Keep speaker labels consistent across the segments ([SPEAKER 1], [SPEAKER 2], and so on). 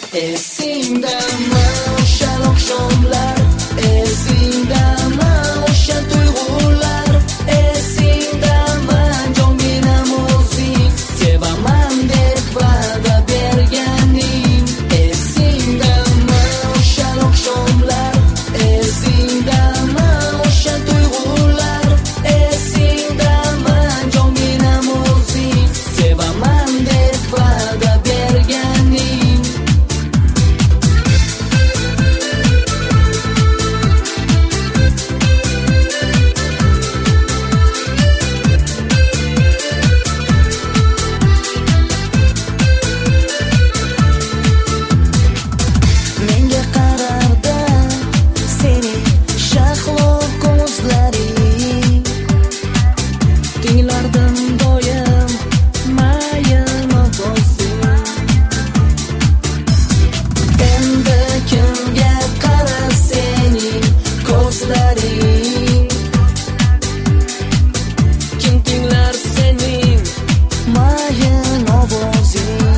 [SPEAKER 1] Esingdami o'sha oqshomlar, esingdami o'sha tuyg'ular, esingdami jonginam o'zing sevaman deb va'da berganing, esingdami o'sha oqshomlar, esingdami o'sha tuyg'ular, esingdami jonginam o'zing sevaman deb va'da berganing. Menga qararda sening shahlo ko'zlaring, tinglardim doim mayin ovozing. Endi kimga qarar sening ko'zlaring, kim tinglar sening mayin ovozing.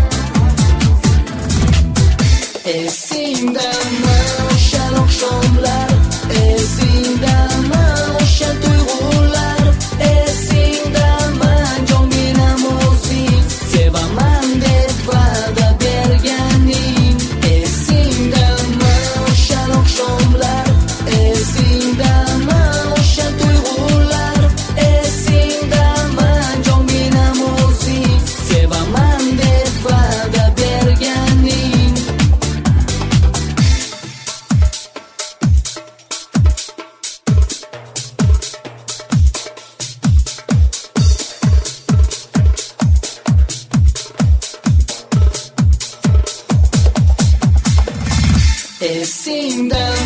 [SPEAKER 1] Esingdami o'sha oqshomlar, esingdami o'sha tuyg'ular, esingdami jonginam o'zing sevaman deb va'da berganing, esingdami o'sha oqshomlar, esingdami o'sha tuyg'ular, esingdami jonginam o'zing sevaman deb va'da berganing. Esingdami